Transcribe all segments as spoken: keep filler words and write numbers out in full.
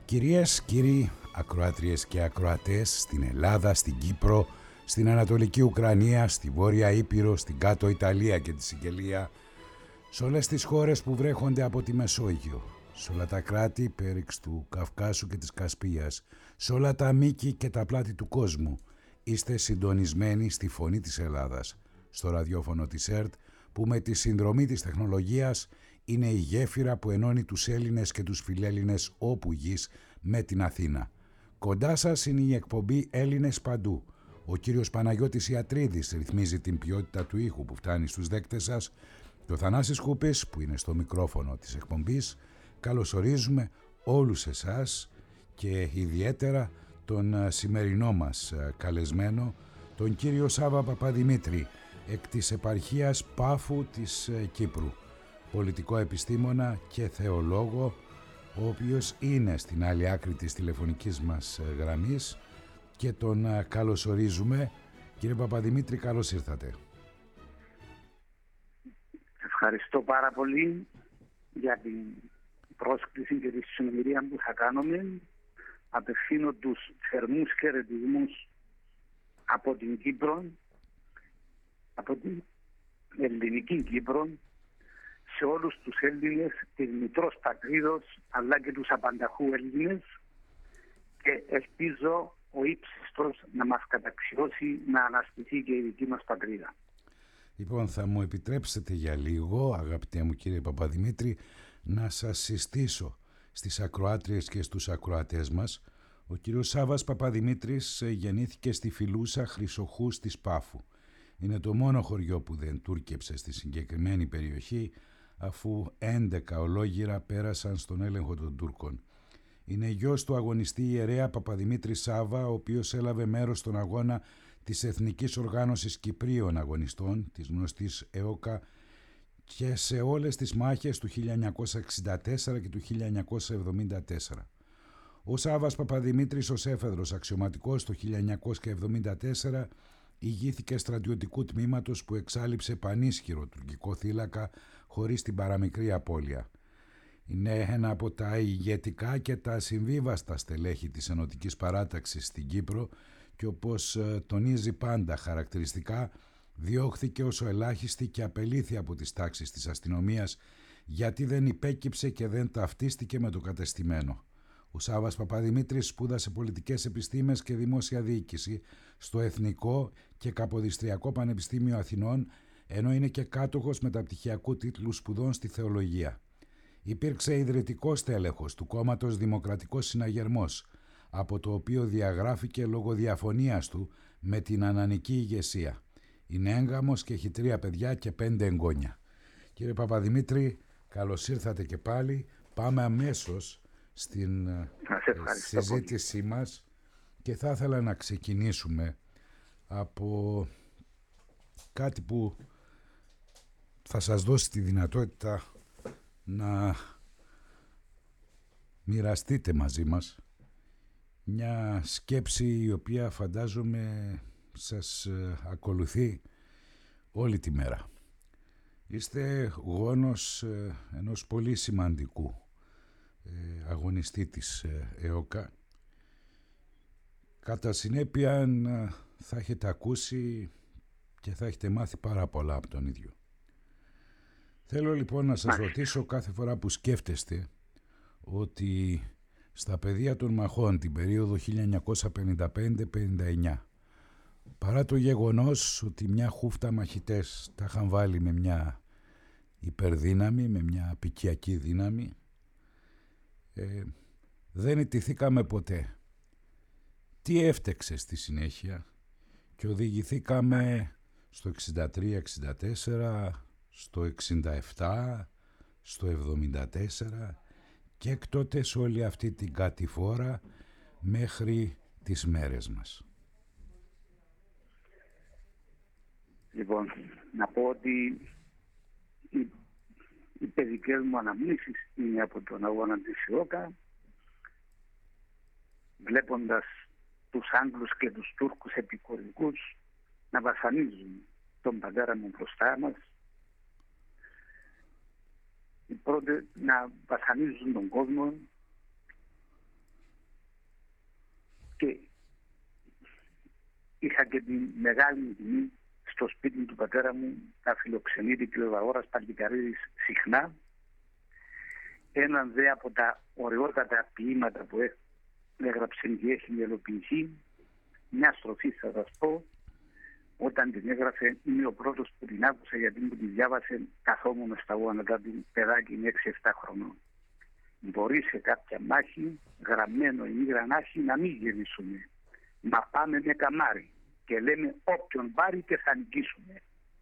Κυρίες, κύριοι, ακροάτριες και ακροατές στην Ελλάδα, στην Κύπρο, στην Ανατολική Ουκρανία, στη Βόρεια Ήπειρο, στην Κάτω Ιταλία και τη Σικελία, σε όλες τις χώρες που βρέχονται από τη Μεσόγειο, σε όλα τα κράτη πέριξ του Καυκάσου και της Κασπίας, σε όλα τα μήκη και τα πλάτη του κόσμου, είστε συντονισμένοι στη Φωνή της Ελλάδας, στο ραδιόφωνο της ΕΡΤ, που με τη συνδρομή της τεχνολογίας είναι η γέφυρα που ενώνει τους Έλληνες και τους φιλέλληνες όπου γης με την Αθήνα. Κοντά σας είναι η εκπομπή Έλληνες Παντού. Ο κύριος Παναγιώτης Ιατρίδης ρυθμίζει την ποιότητα του ήχου που φτάνει στους δέκτες σας. Και ο Θανάσης Κούπης που είναι στο μικρόφωνο της εκπομπής. Καλωσορίζουμε όλους εσάς και ιδιαίτερα τον σημερινό μας καλεσμένο, τον κύριο Σάβα Παπαδημήτρη, εκ της επαρχίας Πάφου της Κύπρου, πολιτικό επιστήμονα και θεολόγο, ο οποίος είναι στην άλλη άκρη της τηλεφωνικής μας γραμμής και τον καλωσορίζουμε. Κύριε Παπαδημήτρη, καλώς ήρθατε. Ευχαριστώ πάρα πολύ για την πρόσκληση και τη συνομιλία που θα κάνουμε. Απευθύνω τους θερμούς χαιρετισμούς από την Κύπρο, από την ελληνική Κύπρο, σε όλους τους Έλληνες της μητρός πατρίδος, αλλά και τους απανταχού Έλληνες, και ελπίζω ο ύψιστος να μας καταξιώσει να αναστηθεί και η δική μας πατρίδα. Λοιπόν, θα μου επιτρέψετε για λίγο, αγαπητέ μου κύριε Παπαδημήτρη, να σας συστήσω στις ακροάτριες και στους ακροατές μας. Ο κύριος Σάβας Παπαδημήτρης γεννήθηκε στη Φιλούσα Χρυσοχούς της Πάφου. Είναι το μόνο χωριό που δεν τούρκεψε στη συγκεκριμένη περιοχή, αφού έντεκα ολόγυρα πέρασαν στον έλεγχο των Τούρκων. Είναι γιος του αγωνιστή ιερέα Παπαδημήτρη Σάβα, ο οποίος έλαβε μέρος στον αγώνα της Εθνικής Οργάνωσης Κυπρίων Αγωνιστών, της γνωστής ΕΟΚΑ, και σε όλες τις μάχες του χίλια εννιακόσια εξήντα τέσσερα και του χίλια εννιακόσια εβδομήντα τέσσερα. Ο Σάβας Παπαδημήτρης ως έφεδρος αξιωματικός το χίλια εννιακόσια εβδομήντα τέσσερα ηγήθηκε στρατιωτικού τμήματος που εξάλειψε πανίσχυρο τουρκικό θύλακα χωρίς την παραμικρή απώλεια. Είναι ένα από τα ηγετικά και τα συμβίβαστα στελέχη της Ενωτικής Παράταξης στην Κύπρο και, όπως τονίζει πάντα χαρακτηριστικά, διώχθηκε ως ο ελάχιστη και απελήθη από τις τάξεις της αστυνομίας γιατί δεν υπέκυψε και δεν ταυτίστηκε με το κατεστημένο. Ο Σάβας Παπαδημήτρης σπούδασε πολιτικές επιστήμες και δημόσια διοίκηση στο Εθνικό και Καποδιστριακό Πανεπιστήμιο Αθηνών, ενώ είναι και κάτοχος μεταπτυχιακού τίτλου σπουδών στη θεολογία. Υπήρξε ιδρυτικός τέλεχος του κόμματος Δημοκρατικός Συναγερμός, από το οποίο διαγράφηκε λόγω διαφωνίας του με την ανανική ηγεσία. Είναι έγγαμος και έχει τρία παιδιά και πέντε εγγόνια. Κύριε Παπαδημήτρη, καλώς ήρθατε και πάλι. Πάμε αμέσως στην συζήτησή μας και θα ήθελα να ξεκινήσουμε από κάτι που θα σας δώσει τη δυνατότητα να μοιραστείτε μαζί μας, μια σκέψη η οποία φαντάζομαι σας ακολουθεί όλη τη μέρα. Είστε γόνος ενός πολύ σημαντικού αγωνιστή της ΕΟΚΑ. Κατά συνέπεια θα έχετε ακούσει και θα έχετε μάθει πάρα πολλά από τον ίδιο. Θέλω λοιπόν να σας ρωτήσω, κάθε φορά που σκέφτεστε ότι στα πεδία των μαχών την περίοδο χίλια εννιακόσια πενήντα πέντε πενήντα εννιά, παρά το γεγονός ότι μια χούφτα μαχητές τα είχαν βάλει με μια υπερδύναμη, με μια απικιακή δύναμη, ε, δεν ιτηθήκαμε ποτέ. Τι έφτεξε στη συνέχεια και οδηγηθήκαμε στο εξήντα τρία εξήντα τέσσερα, στο εξήντα επτά, στο εβδομήντα τέσσερα και εκ τότε σε όλη αυτή την κατηφόρα μέχρι τις μέρες μας. Λοιπόν, να πω ότι οι, οι παιδικές μου αναμνήσεις είναι από τον αγώνα της ΕΟΚΑ, βλέποντας τους Άγγλους και τους Τούρκους επικορικούς να βασανίζουν τον πατέρα μου μπροστά μας, οι πρώτοι να βασανίζουν τον κόσμο, Και είχα και τη μεγάλη τιμή στο σπίτι του πατέρα μου να φιλοξενείται και ο Βαγόρας Παλικαρίδης συχνά. Έναν δε από τα ωραιότατα ποίηματα που έγραψε και έχει μελοποιηθεί, μια στροφή θα σας πω, όταν την έγραφε, είμαι ο πρώτος που την άκουσα, γιατί μου τη διάβασε, καθόμουν στα γόνατα του, παιδάκι έξι εφτά χρονών. Μπορεί σε κάποια μάχη, γραμμένο ή γρανάχη, να μην γυρίσουμε. Μα πάμε με καμάρι και λέμε όποιον πάρει και θα νικήσουμε.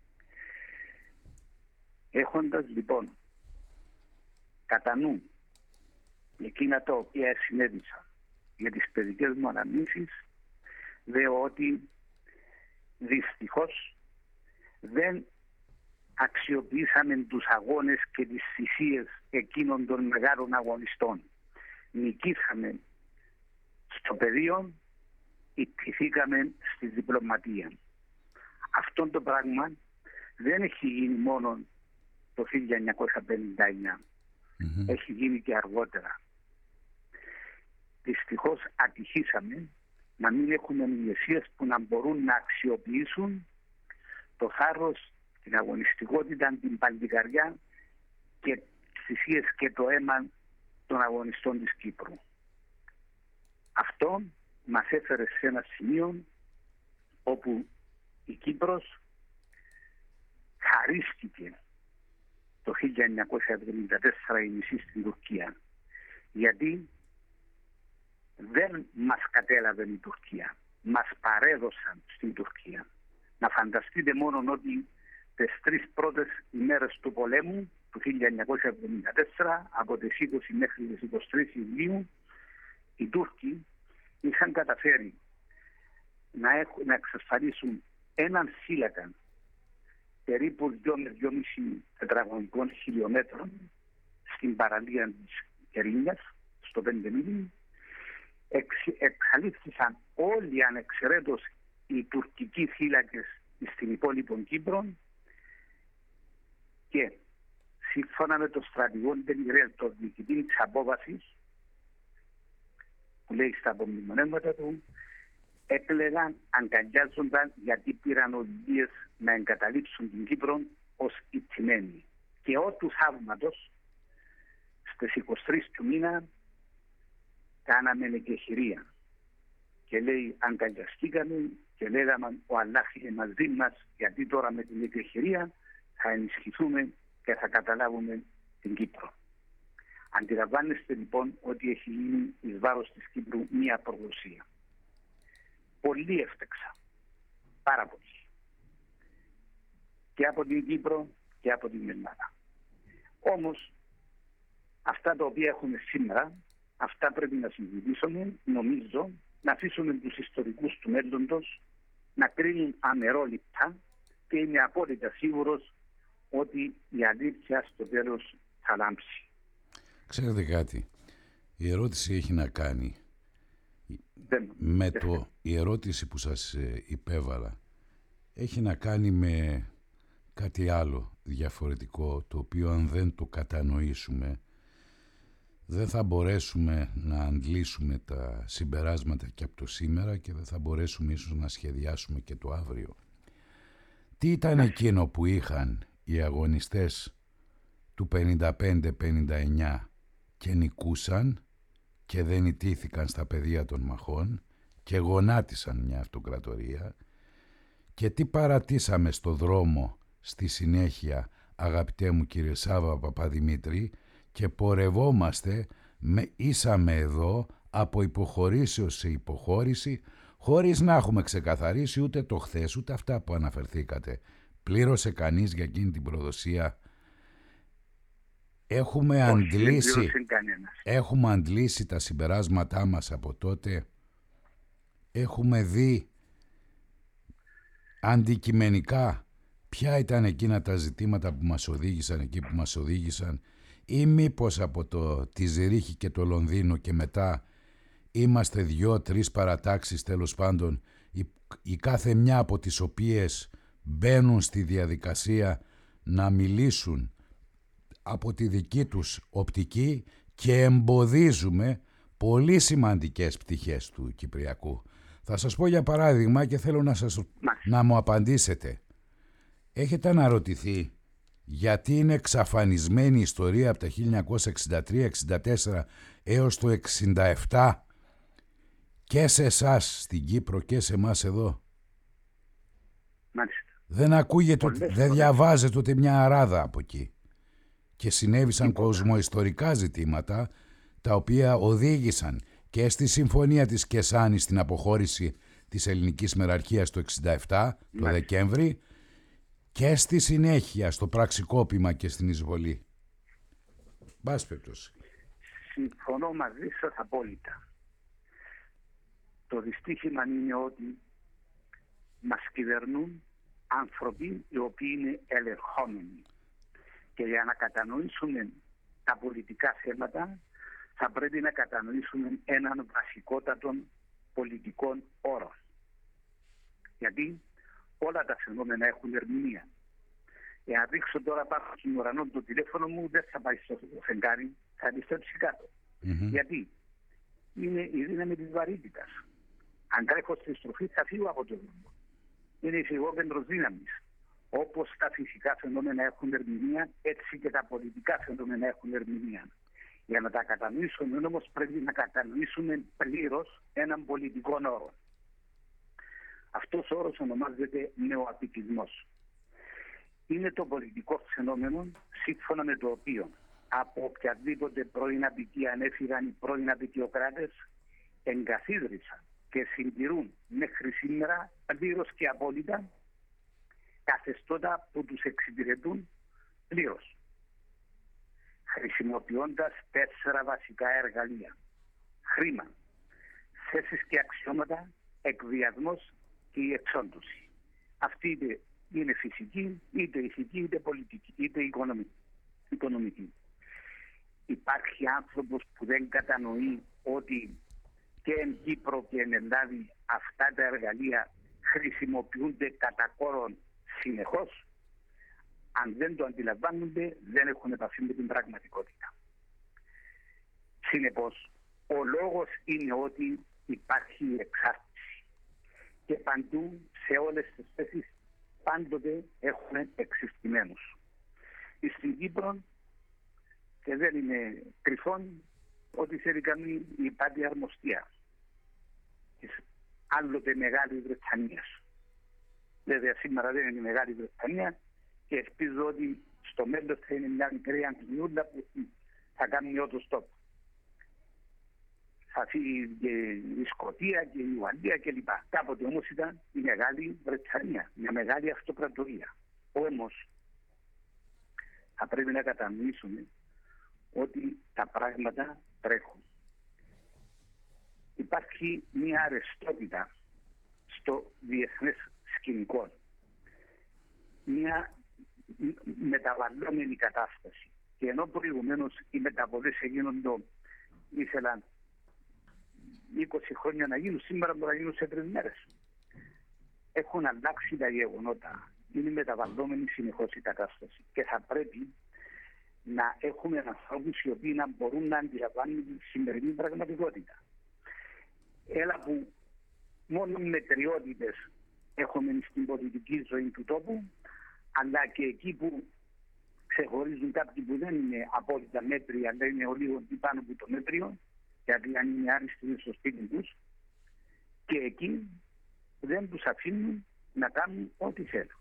Έχοντας λοιπόν κατά νου εκείνα τα οποία συνέβησαν για τις παιδικές μου αναμνήσεις, λέω ότι δυστυχώς δεν αξιοποιήσαμε τους αγώνες και τις θυσίες εκείνων των μεγάλων αγωνιστών. Νικήσαμε στο πεδίο, ιτηθήκαμε στη διπλωματία. Αυτό το πράγμα δεν έχει γίνει μόνο το χίλια εννιακόσια πενήντα εννιά. Mm-hmm. Έχει γίνει και αργότερα. Δυστυχώς ατυχήσαμε να μην έχουμε ηγεσίες που να μπορούν να αξιοποιήσουν το θάρρος, την αγωνιστικότητα, την παλικαριά και τις θυσίες και το αίμα των αγωνιστών της Κύπρου. Αυτό μας έφερε σε ένα σημείο όπου η Κύπρος χαρίστηκε το χίλια εννιακόσια εβδομήντα τέσσερα η μισή στην Τουρκία, γιατί δεν μας κατέλαβε η Τουρκία, μας παρέδωσαν στην Τουρκία. Να φανταστείτε μόνο ότι τις τρεις πρώτες ημέρες του πολέμου του χίλια εννιακόσια εβδομήντα τέσσερα, από τις είκοσι μέχρι τις είκοσι τρεις Ιουλίου, οι Τούρκοι είχαν καταφέρει να, έχουν, να εξασφαλίσουν έναν φύλακα περίπου δύο με δυόμισι τετραγωνικών χιλιόμετρων στην παραλία της Κερίνιας, στο πέντε μίλι. Εξ, εξαλείφθησαν όλοι ανεξαιρέτως οι τουρκικοί φύλακες στην υπόλοιπη Κύπρο και σύμφωνα με το στρατηγό Ντενιρέλ, το διοικητή της απόβασης, που λέει στα απομνημονεύματα του, έκλαιγαν, αγκαλιάζονταν γιατί πήραν οδηγίες να εγκαταλείψουν την Κύπρο ως ηττημένοι. Και ό του θαύματος στις είκοσι τρεις του μήνα κάναμε εκεχηρία. Και λέει αγκαλιαστήκαμε και λέγαμε ο Αλλάχ είναι μαζί μας, γιατί τώρα με την εκεχηρία θα ενισχυθούμε και θα καταλάβουμε την Κύπρο. Αντιλαμβάνεστε λοιπόν ότι έχει γίνει εις βάρος της Κύπρου μία προδοσία. Πολύ έφτεξα. Πάρα πολύ. Και από την Κύπρο και από την Ελλάδα. Όμως αυτά τα οποία έχουμε σήμερα, αυτά πρέπει να συζητήσουμε, νομίζω, να αφήσουμε τους ιστορικούς του μέλλοντος να κρίνουν αμερόληπτα και είμαι απόλυτα σίγουρος ότι η αλήθεια στο τέλος θα λάμψει. Ξέρετε κάτι, η ερώτηση έχει να κάνει δεν, με δεν. το, η ερώτηση που σας υπέβαλα έχει να κάνει με κάτι άλλο διαφορετικό, το οποίο αν δεν το κατανοήσουμε δεν θα μπορέσουμε να αντλήσουμε τα συμπεράσματα και από το σήμερα και δεν θα μπορέσουμε ίσως να σχεδιάσουμε και το αύριο. Τι ήταν εκείνο που είχαν οι αγωνιστές του πενήντα πέντε πενήντα εννιά και νικούσαν και δεν ιτήθηκαν στα πεδία των μαχών και γονάτισαν μια αυτοκρατορία, και τι παρατήσαμε στο δρόμο στη συνέχεια, αγαπητέ μου κύριε Σάβα Παπαδημήτρη, και πορευόμαστε με ήσαμε εδώ από υποχωρήσεως σε υποχώρηση, χωρίς να έχουμε ξεκαθαρίσει ούτε το χθες ούτε αυτά που αναφερθήκατε. Πλήρωσε κανείς για εκείνη την προδοσία? Έχουμε Όχι, αντλήσει, έχουμε αντλήσει τα συμπεράσματά μας από τότε? Έχουμε δει αντικειμενικά ποια ήταν εκείνα τα ζητήματα που μας οδήγησαν εκεί που μας οδήγησαν, ή μήπως από το τη Ζηρίχη και το Λονδίνο και μετά είμαστε δυο-τρεις παρατάξεις τέλος πάντων, η, η κάθε μια από τις οποίες μπαίνουν στη διαδικασία να μιλήσουν από τη δική τους οπτική και εμποδίζουμε πολύ σημαντικές πτυχές του Κυπριακού. Θα σας πω για παράδειγμα και θέλω να, σας, να μου απαντήσετε. Έχετε αναρωτηθεί γιατί είναι εξαφανισμένη η ιστορία από τα χίλια εννιακόσια εξήντα τρία εξήντα τέσσερα έως το εξήντα επτά και σε εσάς στην Κύπρο και σε εμάς εδώ? Μάλιστα. Δεν ακούγεται, δεν φορές. Διαβάζετε ούτε μια αράδα από εκεί. Και συνέβησαν κοσμοϊστορικά ζητήματα τα οποία οδήγησαν και στη συμφωνία της Κεσάνης στην αποχώρηση της ελληνικής μεραρχίας το εξήντα επτά, το ναι. Δεκέμβρη, και στη συνέχεια στο πραξικόπημα και στην εισβολή. Μπας περιπτώσει. Συμφωνώ μαζί σας απόλυτα. Το δυστύχημα είναι ότι μας κυβερνούν άνθρωποι οι οποίοι είναι ελεγχόμενοι. Και για να κατανοήσουμε τα πολιτικά θέματα θα πρέπει να κατανοήσουμε έναν βασικότατο πολιτικών όρο. Γιατί όλα τα φαινόμενα έχουν ερμηνεία. Εάν ρίξω τώρα πάνω στον ουρανό το τηλέφωνο μου, δεν θα πάει στο φεγγάρι, θα επιστρέψει κάτω. Mm-hmm. Γιατί είναι η δύναμη της βαρύτητας. Αν τρέχω στη στροφή θα φύγω από το δρόμο. Είναι η φυγόκεντρος δύναμης. Όπως τα φυσικά φαινόμενα έχουν ερμηνεία, έτσι και τα πολιτικά φαινόμενα έχουν ερμηνεία. Για να τα κατανοήσουμε όμως πρέπει να κατανοήσουμε πλήρως έναν πολιτικό όρο. Αυτός ο όρος ονομάζεται νεοαπικισμός. Είναι το πολιτικό φαινόμενο σύμφωνα με το οποίο από οποιαδήποτε πρώην απικία ανέφυγαν οι πρώην απικιοκράτες εγκαθίδρυσαν και συντηρούν μέχρι σήμερα πλήρως και απόλυτα καθεστώτα που τους εξυπηρετούν πλήρως, χρησιμοποιώντας τέσσερα βασικά εργαλεία: χρήμα, θέσεις και αξιώματα, εκβιασμός και η εξόντωση. Αυτή είτε είναι φυσική, είτε ηθική, είτε πολιτική, είτε οικονομική. Υπάρχει άνθρωπος που δεν κατανοεί ότι και εν Κύπρο και εν Ελλάδη αυτά τα εργαλεία χρησιμοποιούνται κατά κόρον συνεχώς? Αν δεν το αντιλαμβάνονται, δεν έχουν επαφή με την πραγματικότητα. Συνεπώς, ο λόγος είναι ότι υπάρχει εξάρτηση. Και παντού, σε όλες τις θέσεις, πάντοτε έχουμε εξιστημένους. Στην Κύπρο, και δεν είναι κρυφόν, ότι θέλει κάνει η πάτη αρμοστία της άλλοτε Μεγάλης Βρετανίας. Βέβαια σήμερα δεν είναι η Μεγάλη Βρετανία και ελπίζω ότι στο μέλλον θα είναι μια μικρή Αγγλιούλα που θα κάνει ότος τόπο. Θα φύγει και η Σκωτία και η Ουαλία κλπ. Κάποτε όμως ήταν η Μεγάλη Βρετανία, μια μεγάλη αυτοκρατορία. Όμως θα πρέπει να κατανοήσουμε ότι τα πράγματα τρέχουν. Υπάρχει μια αρεστότητα στο διεθνές σκηνικό. Μια μεταβαλλόμενη κατάσταση. Και ενώ προηγουμένως οι μεταβολές έγινονται, ήθελαν είκοσι χρόνια να γίνουν, σήμερα μπορεί να γίνουν σε τρεις μέρες. Έχουν αλλάξει τα γεγονότα. Είναι μεταβαλλόμενη συνεχώς η κατάσταση. Και θα πρέπει να έχουμε ανθρώπους οι οποίοι να μπορούν να αντιλαμβάνουν τη σημερινή πραγματικότητα. Έλα που μόνο μετριότητες έχουμε στην πολιτική ζωή του τόπου, αλλά και εκεί που ξεχωρίζουν κάποιοι που δεν είναι απόλυτα μέτροι, αλλά είναι ο λίγο πάνω από το μέτριο, γιατί αν είναι άριστοι είναι στο σπίτι τους, και εκεί δεν τους αφήνουν να κάνουν ό,τι θέλουν.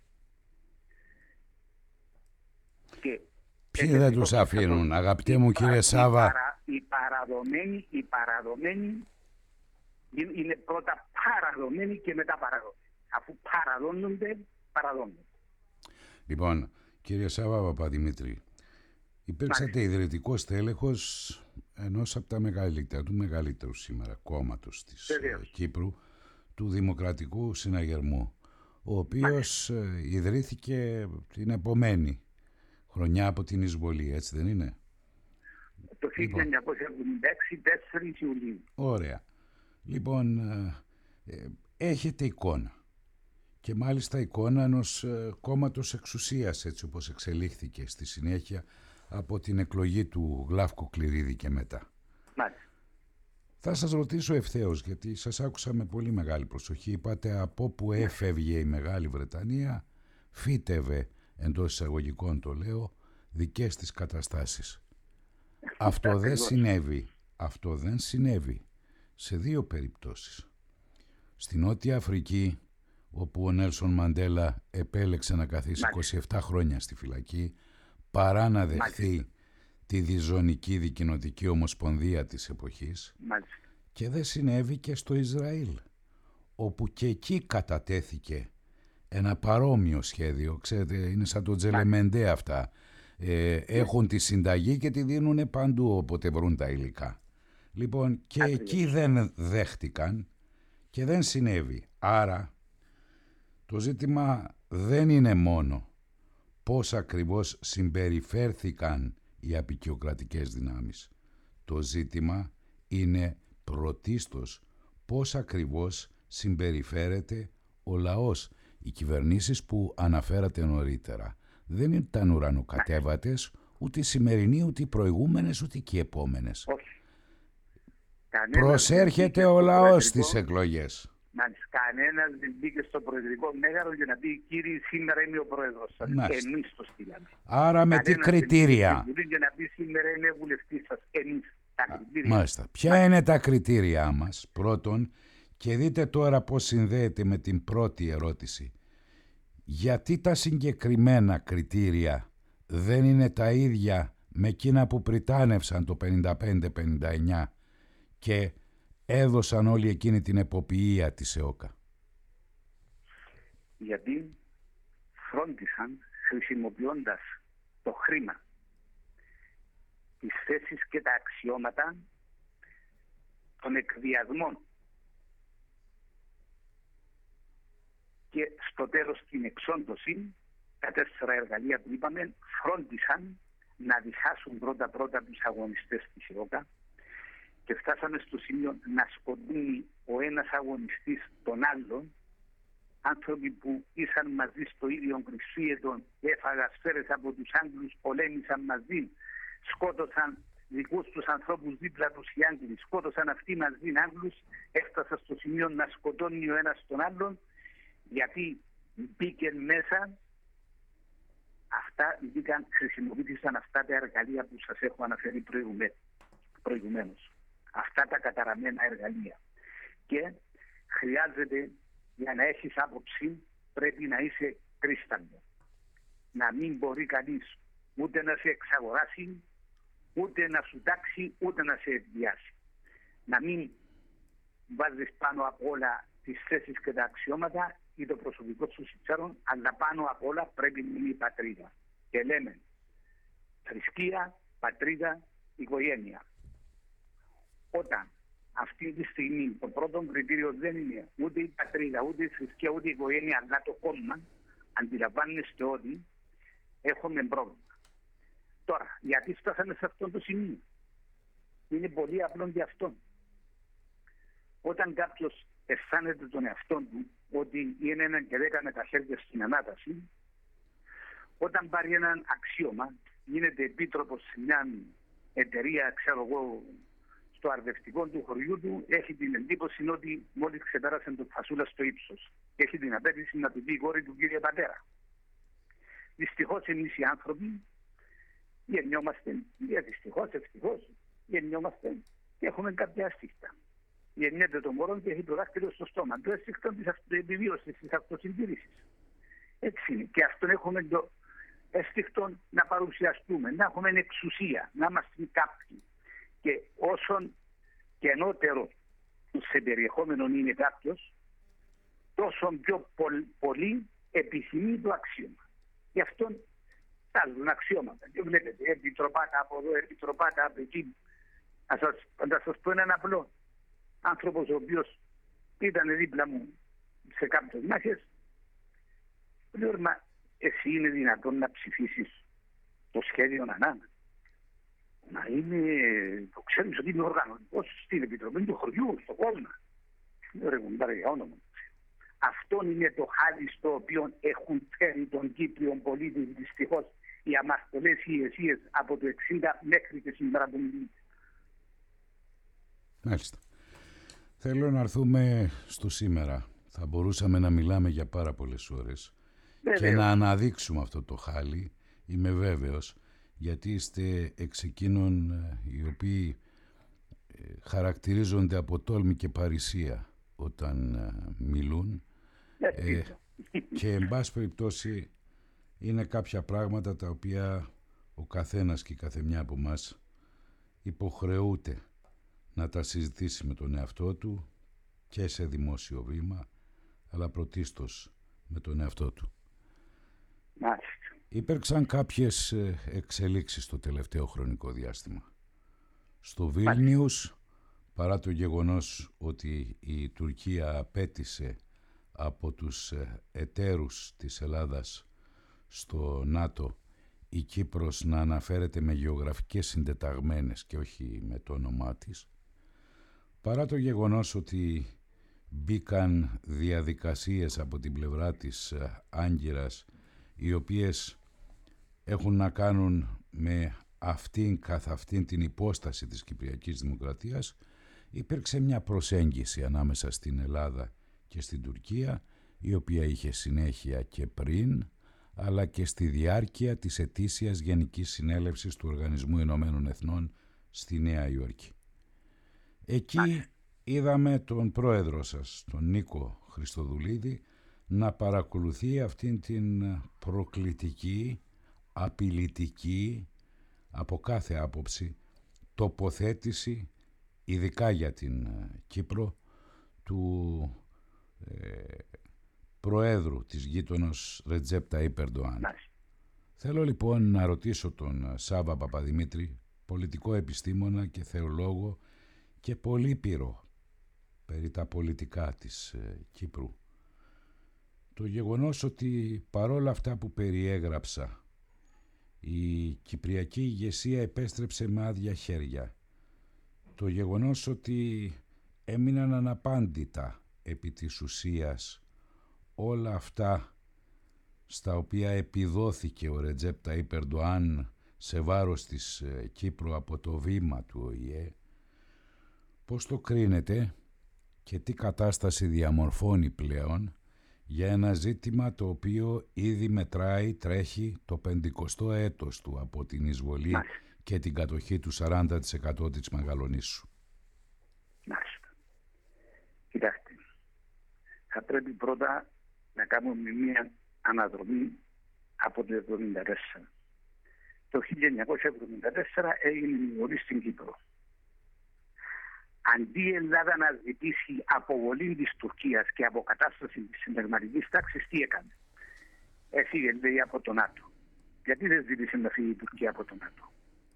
Και ποιοι δεν τους αφήνουν, αγαπητέ μου κύριε Σάβα? Οι παραδομένοι, οι παραδομένοι είναι πρώτα παραδομένοι και μετά παραδομένοι. Αφού παραδώνονται, παραδώνονται. Λοιπόν, κύριε Σάβα Παπαδημήτρη, υπήρξατε ιδρυτικός τέλεχος ενός από τα μεγαλύτερα, του μεγαλύτερου σήμερα κόμματος της Βεβαίως. Κύπρου, του Δημοκρατικού Συναγερμού, ο οποίος Μάλιστα. ιδρύθηκε την επομένη χρονιά από την εισβολή, έτσι δεν είναι? Το χίλια εννιακόσια εβδομήντα έξι, τέσσερις Ιουλίου. Ωραία. Λοιπόν, ε, έχετε εικόνα. Και μάλιστα εικόνα ενός ε, κόμματος εξουσίας, έτσι όπως εξελίχθηκε στη συνέχεια από την εκλογή του Γλαύκου Κληρίδη και μετά. Μάλιστα. Θα σας ρωτήσω ευθέως, γιατί σας άκουσα με πολύ μεγάλη προσοχή. Είπατε από που έφευγε η Μεγάλη Βρετανία, φύτευε, εντός εισαγωγικών το λέω, δικές της καταστάσεις. Αυτό δεν συνέβη. Αυτό δεν συνέβη σε δύο περιπτώσεις. Στην Νότια Αφρική, όπου ο Νέλσον Μαντέλα επέλεξε να καθίσει είκοσι επτά χρόνια στη φυλακή, παρά να δεχθεί Μάλιστα. τη διζωνική δικοινοτική ομοσπονδία της εποχής. Μάλιστα. Και δεν συνέβη και στο Ισραήλ, όπου και εκεί κατατέθηκε ένα παρόμοιο σχέδιο. Ξέρετε, είναι σαν το Τζελεμεντέ αυτά. Ε, έχουν τη συνταγή και τη δίνουν παντού όποτε βρουν τα υλικά. Λοιπόν, και Ακριβώς. εκεί δεν δέχτηκαν και δεν συνέβη. Άρα, το ζήτημα δεν είναι μόνο πώς ακριβώς συμπεριφέρθηκαν οι αποικιοκρατικές δυνάμεις. Το ζήτημα είναι πρωτίστως πώς ακριβώς συμπεριφέρεται ο λαός. Οι κυβερνήσεις που αναφέρατε νωρίτερα δεν ήταν ουρανοκατέβατες, ούτε οι σημερινοί, ούτε οι προηγούμενες, ούτε και οι επόμενες. Όχι. Προσέρχεται ο λαός στις εκλογές. Κανένας δεν μπήκε στο προεδρικό μέγαρο για να πει κύριε σήμερα είμαι ο πρόεδρος σας. Εμείς το στείλαμε. Άρα με τι κριτήρια? Για να πει σήμερα είμαι βουλευτής σας. Εμείς τα κριτήρια. Μάλιστα. Ποια είναι τα κριτήριά μας? Πρώτον, και δείτε τώρα πώς συνδέεται με την πρώτη ερώτηση. Γιατί τα συγκεκριμένα κριτήρια δεν είναι τα ίδια με εκείνα που πριτάνευσαν το πενήντα πέντε πενήντα εννιά και έδωσαν όλη εκείνη την εποποιία της ΕΟΚΑ? Γιατί φρόντισαν, χρησιμοποιώντας το χρήμα, τις θέσεις και τα αξιώματα των εκβιασμών και στο τέλος την εξόντωση, τα τέσσερα εργαλεία που είπαμε, φρόντισαν να διχάσουν πρώτα-πρώτα τους αγωνιστές της ΕΟΚΑ και φτάσαμε στο σημείο να σκοτώνει ο ένας αγωνιστής τον άλλον, άνθρωποι που ήσαν μαζί στο ίδιο κρυσίετον, έφαγαν σφαίρες από τους Άγγλους, πολέμησαν μαζί, σκότωσαν δικούς τους ανθρώπους δίπλα τους οι Άγγλοι, σκότωσαν αυτοί μαζί οι Άγγλους, έφτασαν στο σημείο να σκοτώνει ο ένας τον άλλον, γιατί μπήκε μέσα, αυτά, μπήκαν, χρησιμοποιήθηκαν αυτά τα εργαλεία που σας έχω αναφέρει προηγουμένως. Αυτά τα καταραμένα εργαλεία. Και χρειάζεται, για να έχεις άποψη, πρέπει να είσαι κρίσταλλο. Να μην μπορεί κανείς ούτε να σε εξαγοράσει, ούτε να σου τάξει, ούτε να σε εκβιάσει. Να μην βάζεις πάνω απ' όλα τις θέσεις και τα αξιώματα ή το προσωπικό σου συμφέρον, αλλά πάνω απ' όλα πρέπει να είναι η πατρίδα. Και λέμε θρησκεία, πατρίδα, οικογένεια. Όταν αυτή τη στιγμή το πρώτο κριτήριο δεν είναι ούτε η πατρίδα, ούτε η θρησκεία, ούτε η οικογένεια, αλλά το κόμμα, αντιλαμβάνεστε ότι έχουμε πρόβλημα. Τώρα, γιατί φτάσαμε σε αυτό το σημείο? Είναι πολύ απλό και αυτό. Όταν κάποιος αισθάνεται τον εαυτό του ότι είναι ένα και δέκα με τα χέρια στην ανάταση, όταν πάρει έναν αξίωμα, γίνεται επίτροπος σε μια εταιρεία, ξέρω εγώ, στο αρδευτικό του χωριού του, έχει την εντύπωση ότι μόλις ξεπέρασε το φασούλα στο ύψος και έχει την απέτηση να του πει η κόρη του κύριε πατέρα. Δυστυχώς εμείς οι άνθρωποι γεννιόμαστε, για δυστυχώς, ευτυχώς, γεννιόμαστε και έχουμε κάποια αστίχτα. Γεννιέται το μωρό και έχει το δάχτυλο στο στόμα. Το αίσθηκτο της επιβίωσης, της αυτοσυντήρησης. Έτσι είναι. Και αυτόν έχουμε το αίσθηκτο να παρουσιαστούμε, να έχουμε εξουσία, να είμαστε κάποιοι. Και όσον καινότερο σε περιεχόμενο είναι κάποιος, τόσο πιο πολύ επιθυμεί το αξίωμα. Γι' αυτό τάζουν αξιώματα. Και βλέπετε, επιτροπάτα από εδώ, επιτροπάτα από εκεί. Να σας, να σας πω έναν απλό. Άνθρωπος ο οποίος ήταν δίπλα μου σε κάποιες μάχες, λέω, μα εσύ είναι δυνατόν να ψηφίσεις το σχέδιο Νανάνα? Μα είναι, το ξέρεις ότι είναι οργανωτικός στην Επιτροπή του χωριού, στο κόμμα. Δεν ρε κουμπάρε για όνομα. Αυτό είναι το χάδι στο οποίο έχουν φέρει τον Κύπριο πολίτη δυστυχώς οι αμαρτωλές ηγεσίες από το εξήντα μέχρι και σήμερα που μιλούν. Μάλιστα. Θέλω να έρθουμε στο σήμερα. Θα μπορούσαμε να μιλάμε για πάρα πολλές ώρες και να αναδείξουμε αυτό το χάλι, είμαι βέβαιος, γιατί είστε εξ εκείνων οι οποίοι χαρακτηρίζονται από τόλμη και παρησία όταν μιλούν ε, και εν πάση περιπτώσει είναι κάποια πράγματα τα οποία ο καθένας και η καθεμιά από μας υποχρεούται να τα συζητήσει με τον εαυτό του και σε δημόσιο βήμα, αλλά πρωτίστως με τον εαυτό του. Μάλιστα. Υπήρξαν κάποιες εξελίξεις το τελευταίο χρονικό διάστημα. Στο Βίλνιους, παρά το γεγονός ότι η Τουρκία απέτησε από τους εταίρους της Ελλάδας στο ΝΑΤΟ η Κύπρος να αναφέρεται με γεωγραφικές συντεταγμένες και όχι με το όνομά της, παρά το γεγονός ότι μπήκαν διαδικασίες από την πλευρά της Άγκυρας οι οποίες έχουν να κάνουν με αυτήν καθ' αυτήν την υπόσταση της Κυπριακής Δημοκρατίας, υπήρξε μια προσέγγιση ανάμεσα στην Ελλάδα και στην Τουρκία, η οποία είχε συνέχεια και πριν, αλλά και στη διάρκεια της ετήσιας Γενικής Συνέλευσης του Οργανισμού Ηνωμένων Εθνών στη Νέα Υόρκη. Εκεί είδαμε τον πρόεδρο σας, τον Νίκο Χριστοδουλίδη, να παρακολουθεί αυτήν την προκλητική, απειλητική, από κάθε άποψη, τοποθέτηση, ειδικά για την Κύπρο, του ε, Προέδρου της γείτονος Ρετζέπ Ταΐπ Ερντοάν. Θέλω λοιπόν να ρωτήσω τον Σάβα Παπαδημήτρη, πολιτικό επιστήμονα και θεολόγο και πολύπειρο περί τα πολιτικά της ε, Κύπρου. Το γεγονός ότι παρόλα αυτά που περιέγραψα η κυπριακή ηγεσία επέστρεψε με άδεια χέρια, το γεγονός ότι έμειναν αναπάντητα επί της ουσίας όλα αυτά στα οποία επιδόθηκε ο Ρετζέπ Ταΐπ Ερντοάν σε βάρος της Κύπρου από το βήμα του Ο Η Ε, πώς το κρίνετε και τι κατάσταση διαμορφώνει πλέον για ένα ζήτημα το οποίο ήδη μετράει, τρέχει το πεντηκοστό έτος του από την εισβολή Μάλιστα. και την κατοχή του σαράντα τοις εκατό της Μεγαλονήσου. Μάλιστα. Κοιτάξτε, θα πρέπει πρώτα να κάνουμε μια αναδρομή από το εβδομήντα τέσσερα. Το χίλια εννιακόσια εβδομήντα τέσσερα έγινε η εισβολή στην Κύπρο. Αντί η Ελλάδα να ζητήσει αποβολή της Τουρκίας και αποκατάσταση της συνταγματικής τάξης, τι έκανε? Έφυγε, λέει, από το ΝΑΤΟ. Γιατί δεν ζήτησε να φύγει η Τουρκία από το ΝΑΤΟ?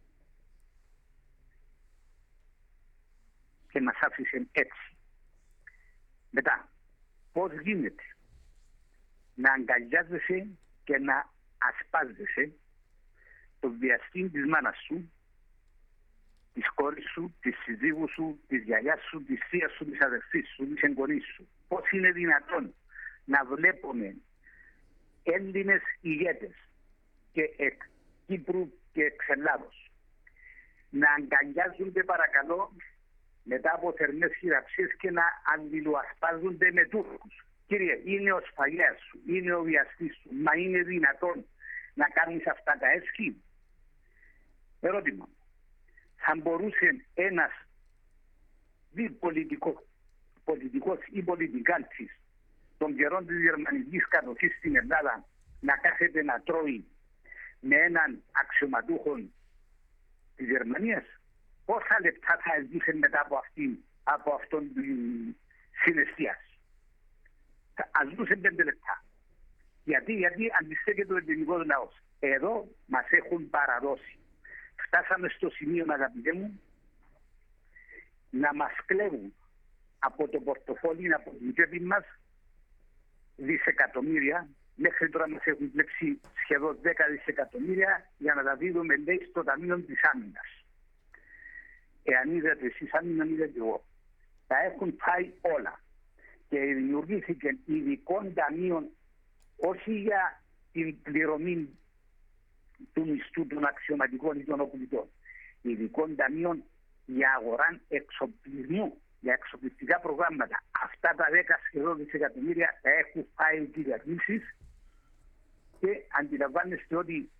Και μας άφησε έτσι. Μετά, πώς γίνεται να αγκαλιάζεσαι και να ασπάζεσαι το βιαστή της μάνας σου, της κόρης σου, της συζύγου σου, της γιαγιάς σου, της θείας σου, της αδερφής σου, της εγγονής σου? Πώς είναι δυνατόν να βλέπουμε Έλληνες ηγέτες και εκ Κύπρου και εξ Ελλάδος να αγκαλιάζονται, παρακαλώ, μετά από θερμές χειραψίες και να αλληλοασπάζονται με Τούρκους? Κύριε, είναι ο σφαγιάς σου, είναι ο βιαστής σου, μα είναι δυνατόν να κάνεις αυτά τα έσχη? Ερώτημα. Θα μπορούσε ένας διπολιτικό, πολιτικός ή πολιτικάλτης των καιρών της γερμανικής κατοχής στην Ελλάδα να κάθεται να τρώει με έναν αξιωματούχο της Γερμανίας? Πόσα λεπτά θα ζούσε μετά από, αυτή, από αυτόν την συναισθίαση? Ας ζούσε πέντε λεπτά. Γιατί, γιατί αντιστέκεται ο ελληνικός λαός. Εδώ μας έχουν παραδώσει. Φτάσαμε στο σημείο, αγαπητέ μου, να μας κλέβουν από το πορτοφόλι, από την τσέπη μας, δισεκατομμύρια. Μέχρι τώρα μας έχουν κλέψει σχεδόν δέκα δισεκατομμύρια για να τα δίδουμε, λέει, στο Ταμείο της Άμυνας. Εάν είδατε εσείς άμυνα, είδατε εγώ. Τα έχουν πάει όλα. Και δημιουργήθηκε ειδικών ταμείων, όχι για την πληρωμή του μισθού των αξιωματικών ή των οπλιτών, ειδικών ταμείων για αγορά εξοπλισμού για εξοπλιστικά προγράμματα. Αυτά τα δέκα σχεδόν δισεκατομμύρια τα έχουν φάει οι κυβερνήσεις και αντιλαμβάνεστε ότι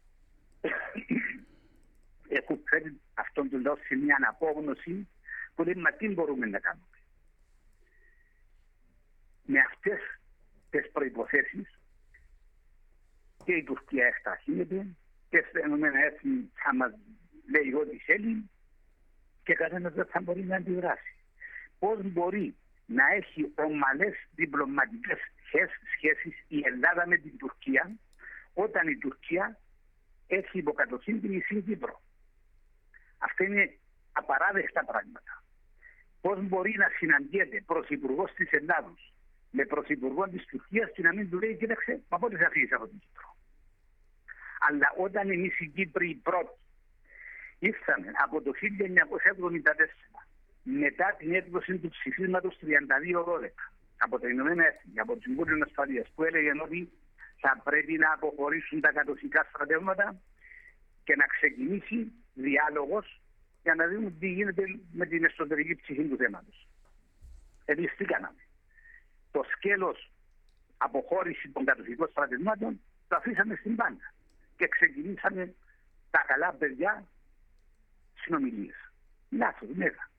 έχουν φέρει αυτόν τον λαό σε μια αναπόγνωση που λέει μα τι μπορούμε να κάνουμε. Με αυτές τις προϋποθέσεις και η Τουρκία εκταχύνεται και στα Ηνωμένα Έθνη θα μας λέει ό,τι θέλει και κανένας δεν θα μπορεί να αντιδράσει. Πώς μπορεί να έχει ομαλές διπλωματικές σχέσεις η Ελλάδα με την Τουρκία όταν η Τουρκία έχει υποκατοχήν την μισή Κύπρο. Αυτά είναι απαράδεκτα πράγματα. Πώς μπορεί να συναντιέται πρωθυπουργός της Ελλάδος με πρωθυπουργό της Τουρκίας και να μην του λέει κοίταξε, μα πότε θα φύγεις από την Κύπρο. Αλλά όταν εμείς οι Κύπροι πρώτοι ήρθαμε από το χίλια εννιακόσια εβδομήντα τέσσερα μετά την έκδοση του ψηφίσματος τριάντα δύο δώδεκα από τα Ηνωμένα Έθνη, από το Συμβούλιο Ασφαλείας που έλεγε ότι θα πρέπει να αποχωρήσουν τα κατοχικά στρατεύματα και να ξεκινήσει διάλογος για να δούμε τι γίνεται με την εσωτερική ψυχή του θέματος. Εμείς τι κάναμε. Το σκέλος αποχώρηση των κατοχικών στρατευμάτων το αφήσαμε στην πάντα και ξεκινήσαμε τα καλά παιδιά συνομιλίες. Λάθος, μέγα.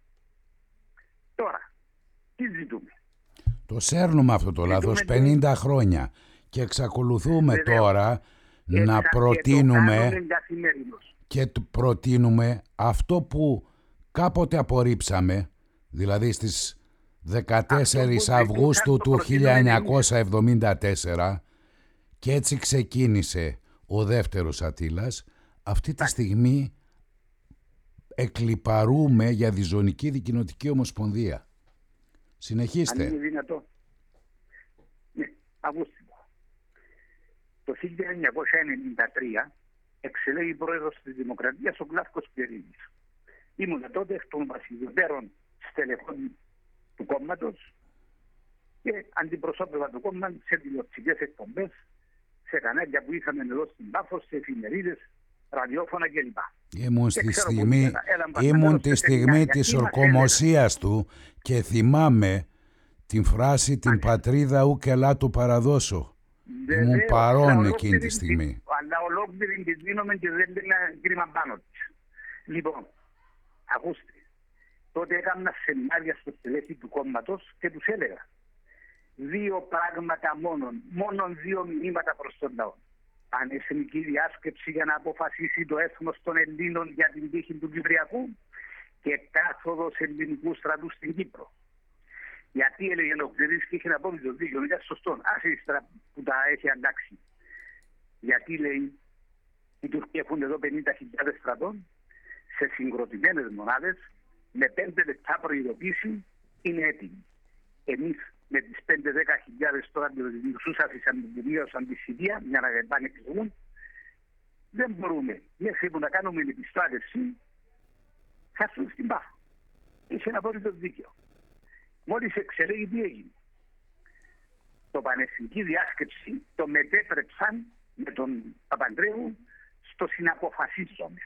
Τώρα, τι ζητούμε. Το σέρνουμε αυτό το λάθος πενήντα χρόνια και εξακολουθούμε Βεβαίως. τώρα Εξα... να προτείνουμε και, και προτείνουμε αυτό που κάποτε απορρίψαμε, δηλαδή στις δεκατέσσερις Αυγούστου του χίλια εννιακόσια εβδομήντα τέσσερα και έτσι ξεκίνησε ο δεύτερος Αττήλας. Αυτή τη στιγμή εκλιπαρούμε για διζωνική δικοινοτική ομοσπονδία. Συνεχίστε. Αν είναι δυνατό. Ναι, ακούστε. Το χίλια εννιακόσια ενενήντα τρία εξελέγει πρόεδρος της Δημοκρατίας ο Γλάφκος Πιερίνης. Ήμουν τότε εκ των βασιλιωτέρων στελεχών του κόμματος και αντιπροσώπευα το κόμμα σε τηλεοπτικές εκπομπές, σε κανάλια που είχαμε εδώ στην Πάφο, σε εφημερίδες, ραδιόφωνα κλπ. Ήμουν στη στιγμή, ήμουν τη στιγμή της ορκομοσίας του και θυμάμαι την φράση «την πατρίδα ου και λά του παραδώσω». Ήμουν παρόν εκείνη τη στιγμή. Αλλά ολόκληρη τη δίνομαι και δεν είναι κρίμα πάνω της. Λοιπόν, ακούστε, τότε έκανα σεμινάρια στο στελέχη του κόμματος και τους έλεγα δύο πράγματα μόνον, μόνον δύο μηνύματα προς τον λαό. Πανεθνική διάσκεψη για να αποφασίσει το έθνος των Ελλήνων για την τύχη του Κυπριακού και κάθοδος ελληνικού στρατού στην Κύπρο. Γιατί έλεγε ο Κληρής και είχε να πω με το δίκιο, είναι σωστό, άσυστρα που τα έχει αντάξει. Γιατί λέει, οι Τουρκοί έχουν εδώ πενήντα χιλιάδες στρατών σε συγκροτημένες μονάδες, με πέντε λεπτά προειδοποίηση είναι έτοιμοι. Εμείς με τις πέντε δέκα χιλιάδες τώρα τους άφησαν την τελείωσαν τη Συρία για να πάνε εξηγούν. Δεν μπορούμε μέχρι που να κάνουμε την επιστράτευση χάσουν στην Πάφο. Είχε ένα απόλυτο δίκαιο. Μόλις εξελέγει τι έγινε. Το Πανεθνική Διάσκεψη το μετέτρεψαν με τον Παπαντρέου στο συναποφασίζομαι.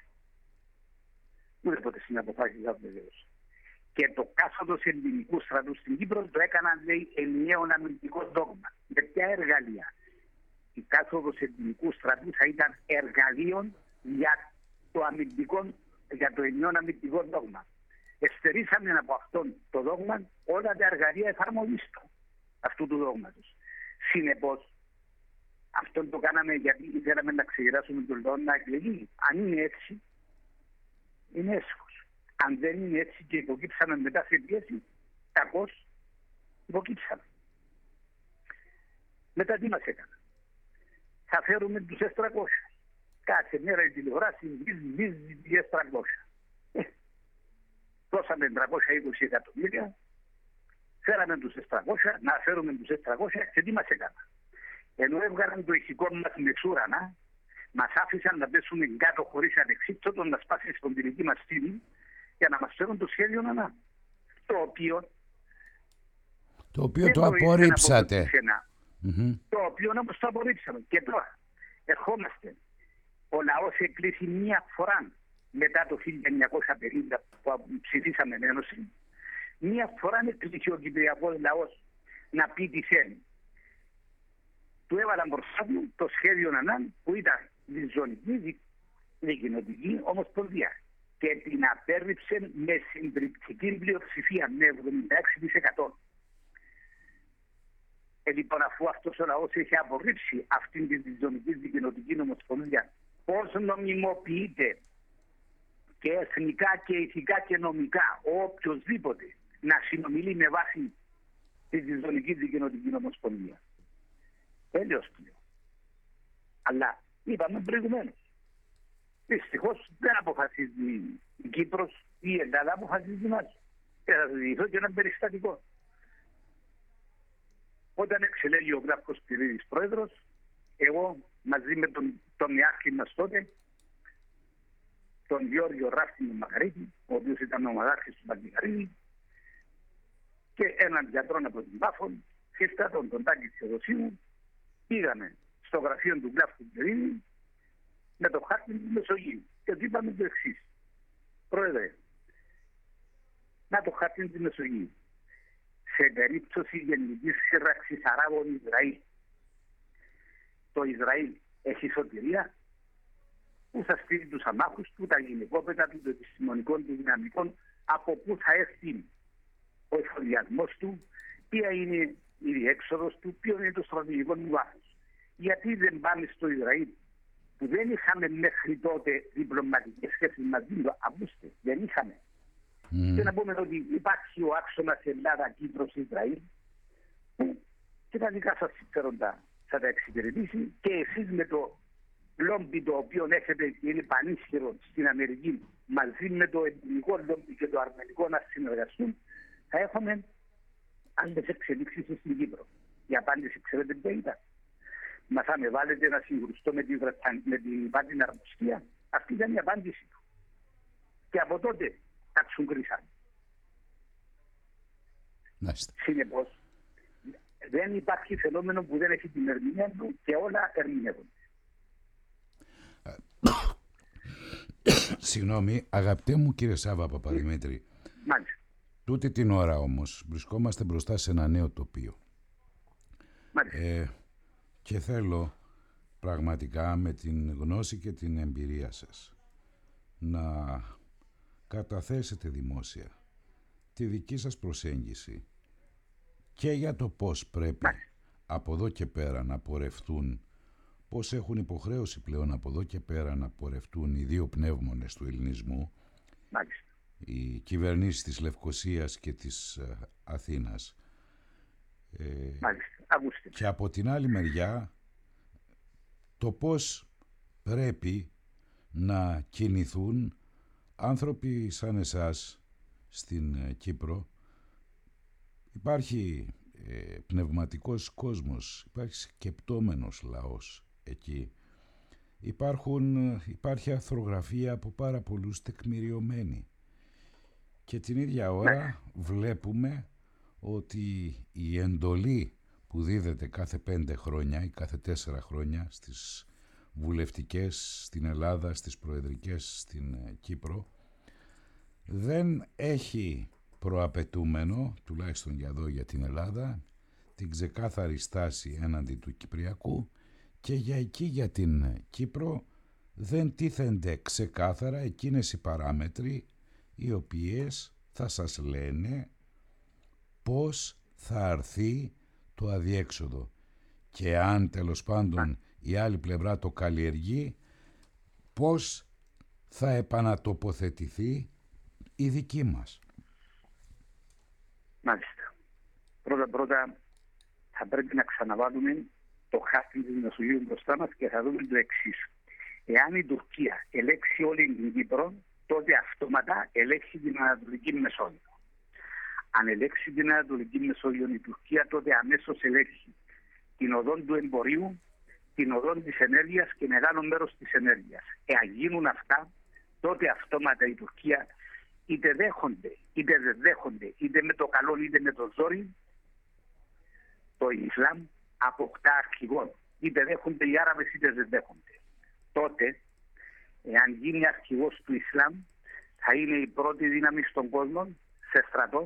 Ουδέποτε συναποφάσιζα βεβαίως. Και το κάθοδος ελληνικού στρατού στην Κύπρο το έκαναν, λέει, ενιαίο αμυντικό δόγμα. Με ποια εργαλεία. Η κάθοδος ελληνικού στρατού θα ήταν εργαλείο για το, αμυντικό, για το ενιαίο αμυντικό δόγμα. Εστερήσαμε από αυτόν το δόγμα όλα τα εργαλεία εφαρμογής του αυτού του δόγματος. Συνεπώς, αυτό το κάναμε γιατί ήθελαμε να ξεγεράσουμε τον λαό να εκλεγεί. Αν είναι έτσι, είναι έσχος. Αν δεν είναι έτσι και υποκύψαμε μετά σε πίεση, κακώς υποκύψαμε. Μετά τι μας έκανα. Θα φέρουμε τους ες τριακόσια. Κάθε μέρα η τηλεοράση βίζει τις ες τριακόσια. Δώσαμε τριακόσια είκοσι εκατομμύρια, φέραμε τους ες τριακόσια, να φέρουμε τους ες τριακόσια και τι μας έκανα. Ενώ έβγαλαν το ηχικό μας μεξούρανα, μας άφησαν να πέσουμε κάτω χωρίς ανεξίπτωτο, να σπάσει στον πυρική μας στήλη για να μας φέρουν το σχέδιο ΝΑΝΑ. Το οποίο... Το οποίο το απορρίψατε. Mm-hmm. Το οποίο όμως το απορρίψαμε. Και τώρα ερχόμαστε. Ο λαός εκλείσει μία φορά μετά το χίλια εννιακόσια πενήντα που ψηφίσαμε ένωση, Μία φορά είναι κλείσει ο κυπριακός λαός να πει τι θέλει. Του έβαλαν μπροστά του το σχέδιο Ανάν που ήταν διζωνική, δικοινοτική ομοσπονδία. Και την απέρριψε με συντριπτική πλειοψηφία, με εβδομήντα έξι τοις εκατό. Ε, λοιπόν, αφού αυτός ο λαός έχει απορρίψει αυτήν την διζωνική δικοινοτική ομοσπονδία, πώς νομιμοποιείται και εθνικά και ηθικά και νομικά ο οποιοσδήποτε να συνομιλεί με βάση τη διζωνική δικοινοτική ομοσπονδία. Έλεος πλέον. Αλλά είπαμε προηγουμένως. Δυστυχώς δεν αποφασίζει η Κύπρος ή η Ελλάδα, αποφασίζει μας. Και θα σας διηγηθώ και ένα περιστατικό. Όταν εξελέγει ο Γλαύκος Πυρίδης πρόεδρος, εγώ μαζί με τον, τον Ιάρχη μας τότε, τον Γιώργιο Ράφτινο Μακαρίτη, ο οποίος ήταν ο ομαδάρχης του Μακαρίτη, και έναν γιατρό από την Πάφων, χίστα τον τον Τάκη Θεοδοσίου, πήγαμε στο γραφείο του Γλαύκου Πυρίδη με το χάρτη του Μεσογείου. Και του είπαμε το εξής. Πρόεδρε, να το χάρτη του Μεσογείου. Σε περίπτωση γενικής σύρραξης Αράβων Ισραήλ, το Ισραήλ έχει σωτηρία που θα στείλει τους αμάχους του, τα γυναικόπαιδα του, των επιστημονικών του δυναμικών, από πού θα έρθει ο εφοδιασμός του, ποια είναι η διέξοδος του, ποιο είναι το στρατηγικό του βάθος. Γιατί δεν πάμε στο Ισραήλ, που δεν είχαμε μέχρι τότε διπλωματικές σχέσεις μαζί του, ακούστε, δεν είχαμε. Mm. Και να πούμε ότι υπάρχει ο άξονας Ελλάδα-Κύπρος-Ισραήλ, που και τα δικά σας συμφέροντα θα τα εξυπηρετήσει, και εσείς με το λόμπι το οποίο έχετε και είναι πανίσχυρο στην Αμερική, μαζί με το ελληνικό λόμπι και το αρμενικό να συνεργαστούν, θα έχουμε άλλες εξελίξεις στην Κύπρο. Η απάντηση ξέρετε ποια ήταν. Μα θα με βάλετε να συγκρουστώ με την, με την Πάτην Αρμοστία. Αυτή ήταν η απάντηση του. Και από τότε τα ξουγκρίσαν. Συνεπώς, δεν υπάρχει φαινόμενο που δεν έχει την ερμηνεία του και όλα ερμηνεύονται. Συγγνώμη, αγαπητέ μου κύριε Σάβα Παπαδημήτρη, Μάλιστα. Τούτη την ώρα όμως βρισκόμαστε μπροστά σε ένα νέο τοπίο. Ε, και θέλω πραγματικά με την γνώση και την εμπειρία σας να καταθέσετε δημόσια τη δική σας προσέγγιση και για το πώς πρέπει από εδώ και πέρα να πορευτούν, πώς έχουν υποχρέωση πλέον από εδώ και πέρα να πορευτούν οι δύο πνεύμονες του ελληνισμού, Μάλιστα. οι κυβερνήσεις της Λευκωσίας και της ε, Αθήνας. Ε, και από την άλλη μεριά το πώς πρέπει να κινηθούν άνθρωποι σαν εσάς στην ε, Κύπρο. Υπάρχει ε, πνευματικός κόσμος, υπάρχει σκεπτόμενος λαός εκεί. Υπάρχουν, υπάρχει αρθρογραφία από πάρα πολλούς τεκμηριωμένη. Και την ίδια ώρα βλέπουμε ότι η εντολή που δίδεται κάθε πέντε χρόνια ή κάθε τέσσερα χρόνια στις βουλευτικές στην Ελλάδα, στις προεδρικές στην Κύπρο, δεν έχει προαπαιτούμενο, τουλάχιστον για εδώ για την Ελλάδα, την ξεκάθαρη στάση έναντι του Κυπριακού, και για εκεί για την Κύπρο δεν τίθενται ξεκάθαρα εκείνες οι παράμετροι οι οποίες θα σας λένε πώς θα αρθεί το αδιέξοδο και αν τέλος πάντων η άλλη πλευρά το καλλιεργεί, πώς θα επανατοποθετηθεί η δική μας. Μάλιστα. Πρώτα πρώτα θα πρέπει να ξαναβάλουμε το χάρτη της Μεσογείου μπροστά μας και θα δούμε το εξής. Εάν η Τουρκία ελέξει όλη την Κύπρο, τότε αυτόματα ελέγξει την Ανατολική Μεσόγειο. Αν ελέγξει την Ανατολική Μεσόγειο η Τουρκία, τότε αμέσως ελέγξει την οδό του εμπορίου, την οδό της ενέργειας και μεγάλο μέρος της ενέργειας. Εάν γίνουν αυτά, τότε αυτόματα η Τουρκία είτε δέχονται, είτε δεν δέχονται, είτε με το καλό είτε με το ζόρι, το Ισλάμ αποκτά αρχηγό. Είτε δέχονται οι Άραβες είτε δεν δέχονται. Τότε, εάν γίνει αρχηγός του Ισλάμ, θα είναι η πρώτη δύναμη στον κόσμο, σε στρατό,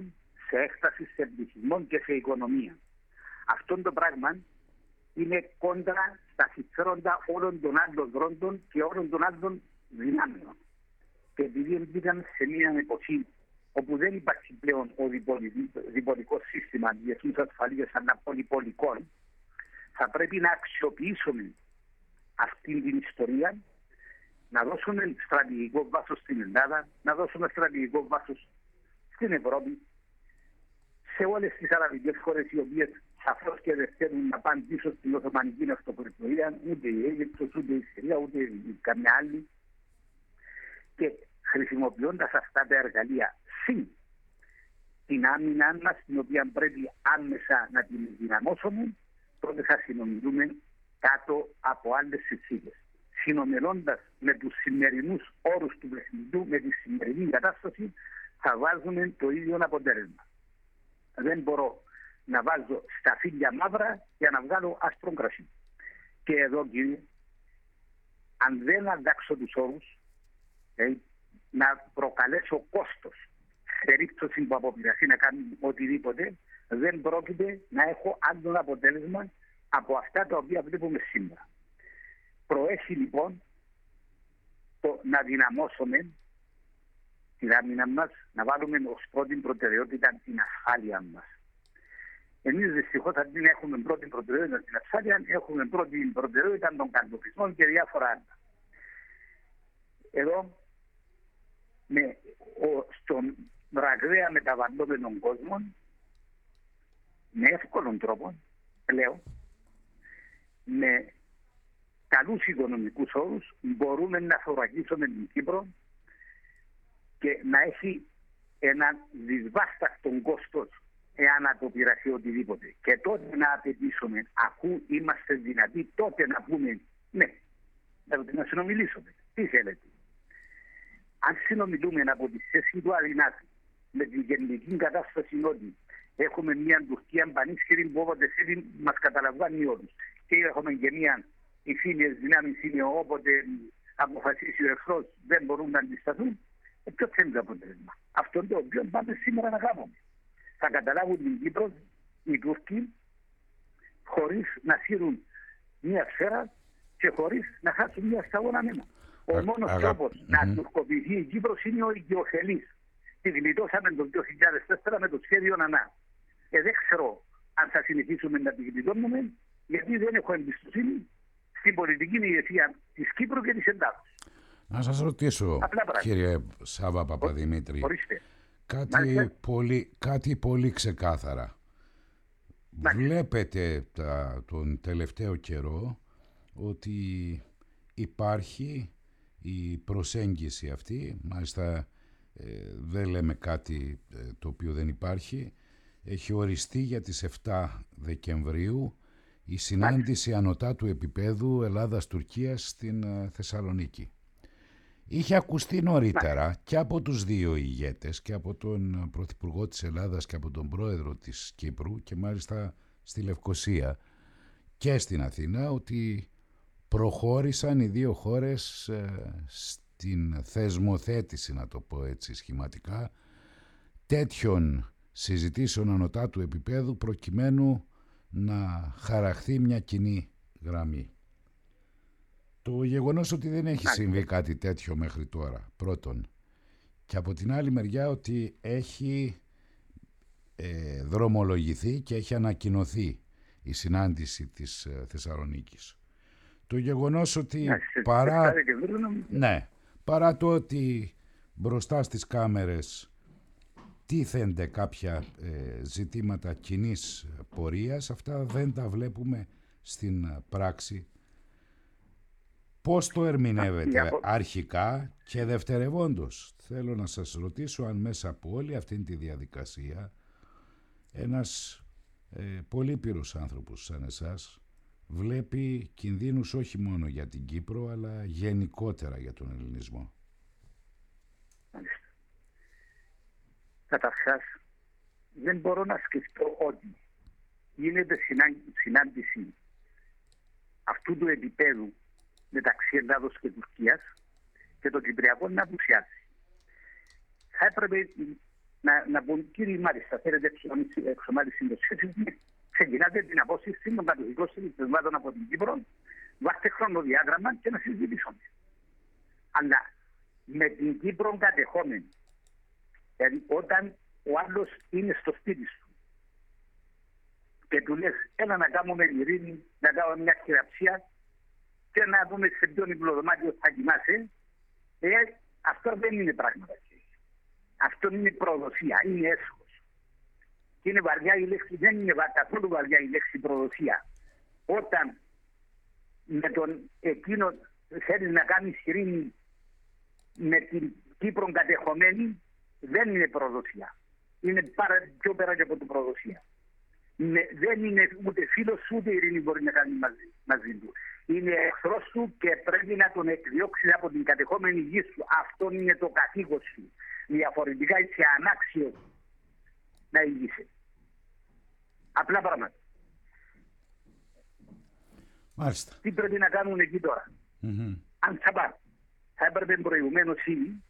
σε έκταση, σε πληθυσμό και σε οικονομία. Αυτό το πράγμα είναι κόντρα στα συμφέροντα όλων των άλλων δρόντων και όλων των άλλων δυνάμεων. Και επειδή μπήκαμε σε μια εποχή όπου δεν υπάρχει πλέον ο διπολικό σύστημα διεθνούς ασφαλείας αλλά πολυπολικών, θα πρέπει να αξιοποιήσουμε αυτή την ιστορία, να δώσουμε στρατηγικό βάσος στην Ελλάδα, να δώσουμε στρατηγικό βάσος στην Ευρώπη, σε όλες τις αραβικές χώρες οι οποίες σαφώς και δεν θέλουν να πάνε πίσω στην Οθωμανική Αυτοκρατορία, ούτε η Αίγυπτος, ούτε η Συρία, ούτε η καμιά άλλη. Και χρησιμοποιώντας αυτά τα εργαλεία, συν την άμυνα μας, την οποία πρέπει άμεσα να την δυναμώσουμε, τότε θα συνομιλούμε κάτω από άλλες συνθήκες. Συνομιλώντας με τους σημερινούς όρους του παιχνιδιού, με τη σημερινή κατάσταση, θα βάζουμε το ίδιο αποτέλεσμα. Δεν μπορώ να βάζω στα φύλλα μαύρα για να βγάλω άσπρο κρασί. Και εδώ, κύριε, αν δεν αλλάξω τους όρους, ε, να προκαλέσω κόστος σε περίπτωση που αποπειραστεί να κάνει οτιδήποτε, δεν πρόκειται να έχω άλλο αποτέλεσμα από αυτά τα οποία βλέπουμε σήμερα. Προέχει λοιπόν το να δυναμώσουμε την άμυνα μας, να βάλουμε ως πρώτη προτεραιότητα την ασφάλεια μας. Εμείς δυστυχώς αντί να έχουμε πρώτη προτεραιότητα την ασφάλεια, έχουμε πρώτη προτεραιότητα των κατοπισμών και διάφορα άλλα. Εδώ, με, ο, στον ραγδαία μεταβαλλόμενων κόσμων, με εύκολον τρόπο, λέω, με καλούς οικονομικούς όρους, μπορούμε να θωρακίσουμε την Κύπρο και να έχει ένα δυσβάστακτο κόστος εάν αποπειραθεί οτιδήποτε. Και τότε να απαιτήσουμε, αφού είμαστε δυνατοί, τότε να πούμε ναι, να συνομιλήσουμε. Τι θέλετε. Αν συνομιλούμε από τη θέση του αδυνάτη, με την γενική κατάσταση ότι έχουμε μια Τουρκία πανίσχυρη που όποτε θέλει μας καταλαμβάνει όλους. Και έχουμε και μια οι φίλες δυνάμεις είναι όποτε αποφασίσει ο εχθρός δεν μπορούν να αντισταθούν. Ε, ποιο θέλει το αποτέλεσμα. Αυτό το οποίο πάμε σήμερα να κάνουμε. Θα καταλάβουν την Κύπρο οι Τούρκοι χωρίς να σύρουν μια σφαίρα και χωρίς να χάσουν μια σταγόνα μένα. Ο μόνος αγα... τρόπος mm-hmm. να τουρκοποιηθεί η Κύπρος είναι ο οικειοθελής. Τη γλιτώσαμε το δύο χιλιάδες τέσσερα με το σχέδιο ΝΑΝΑ. Ε, δεν ξέρω αν θα συνεχίσουμε να τη γλιτώνουμε, γιατί δεν έχω εμπιστοσύνη στην πολιτική ηγεσία της Κύπρου και της Ελλάδος. Να σας ρωτήσω, κύριε Σάβα Παπαδημήτρη, κάτι πολύ, κάτι πολύ ξεκάθαρα. Μάλιστα. Βλέπετε τα, τον τελευταίο καιρό ότι υπάρχει η προσέγγιση αυτή, μάλιστα ε, δεν λέμε κάτι ε, το οποίο δεν υπάρχει, έχει οριστεί για τις επτά Δεκεμβρίου η συνάντηση ανωτάτου επίπεδου Ελλάδας-Τουρκίας στην ε, Θεσσαλονίκη. Είχε ακουστεί νωρίτερα και από τους δύο ηγέτες, και από τον Πρωθυπουργό της Ελλάδας και από τον Πρόεδρο της Κύπρου, και μάλιστα στη Λευκοσία και στην Αθήνα, ότι προχώρησαν οι δύο χώρες ε, στην θεσμοθέτηση, να το πω έτσι σχηματικά, τέτοιων συζητήσεων ανωτάτου επίπεδου προκειμένου να χαραχθεί μια κοινή γραμμή. Το γεγονός ότι δεν έχει συμβεί κάτι τέτοιο μέχρι τώρα, πρώτον, και από την άλλη μεριά ότι έχει ε, δρομολογηθεί και έχει ανακοινωθεί η συνάντηση της ε, Θεσσαλονίκης. Το γεγονός ότι παρά, ναι, παρά το ότι μπροστά στις κάμερες τίθενται κάποια ε, ζητήματα κοινής πορείας, αυτά δεν τα βλέπουμε στην πράξη. Πώς το ερμηνεύετε αρχικά και δευτερευόντως? Θέλω να σας ρωτήσω αν μέσα από όλη αυτή τη διαδικασία ένας ε, πολύπειρος άνθρωπος σαν εσάς βλέπει κινδύνους όχι μόνο για την Κύπρο αλλά γενικότερα για τον ελληνισμό. Καταρχάς, δεν μπορώ να σκεφτώ ότι γίνεται συνάντηση αυτού του επίπεδου μεταξύ Ελλάδος και Τουρκίας και το Κυπριακό να απουσιάσει. Θα έπρεπε να, να πούν, κύριοι, μάλιστα, θέλετε εξομάλυση των σχέσεων, ξεκινάτε την απόσυρση των κατοχικών συνταγμάτων από την Κύπρο, βάστε χρονοδιάγραμμα και να συζητήσουμε. Αλλά με την Κύπρο κατεχόμενη, δηλαδή όταν ο άλλος είναι στο σπίτι σου και του λες, έλα να κάνουμε ειρήνη, να κάνουμε μια χειραψία και να δούμε σε ποιον υπνοδωμάτιο θα κοιμάσαι, ε, αυτό δεν είναι πράγματα. Αυτό είναι προδοσία, είναι έσχος. Και είναι βαριά η λέξη, δεν είναι καθόλου βαριά η λέξη προδοσία. Όταν με τον εκείνο θέλει να κάνει ειρήνη με την Κύπρο κατεχομένη, δεν είναι προδοσία. Είναι πάρα πιο πέρα και από την προδοσία. Με, δεν είναι ούτε φίλος ούτε ειρήνη μπορεί να κάνει μαζί, μαζί του. Είναι εχθρός του και πρέπει να τον εκδιώξει από την κατεχόμενη γη σου. Αυτό είναι το καθήκον σου. Διαφορετικά είσαι ανάξιο να ηγείσαι. Απλά πράγματα. Μάλιστα. Τι πρέπει να κάνουν εκεί τώρα. Mm-hmm. Αν θα πάρουν. Θα έπρεπε προηγουμένως ήδη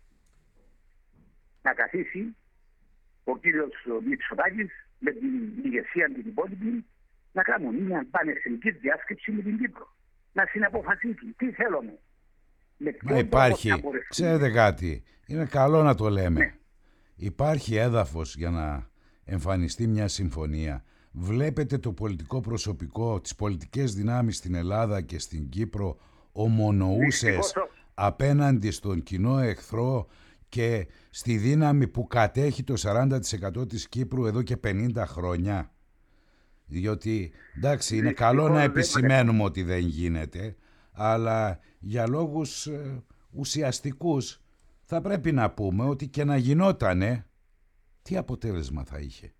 να καθίσει ο κύριος Μητσοτάκης με την ηγεσία την υπόλοιπη να κάνουν μια πανεθνική διάσκεψη με την Κύπρο. Να συναποφασίσουν τι θέλουμε. Μα υπάρχει, ξέρετε κάτι, είναι καλό να το λέμε. Ναι. Υπάρχει έδαφος για να εμφανιστεί μια συμφωνία. Βλέπετε το πολιτικό προσωπικό, τις πολιτικές δυνάμεις στην Ελλάδα και στην Κύπρο ομονοούσες απέναντι στον κοινό εχθρό και στη δύναμη που κατέχει το σαράντα τοις εκατό της Κύπρου εδώ και πενήντα χρόνια. Διότι, εντάξει, είναι καλό να επισημαίνουμε ότι δεν γίνεται, αλλά για λόγους ε, ουσιαστικούς θα πρέπει να πούμε ότι και να γινότανε, τι αποτέλεσμα θα είχε.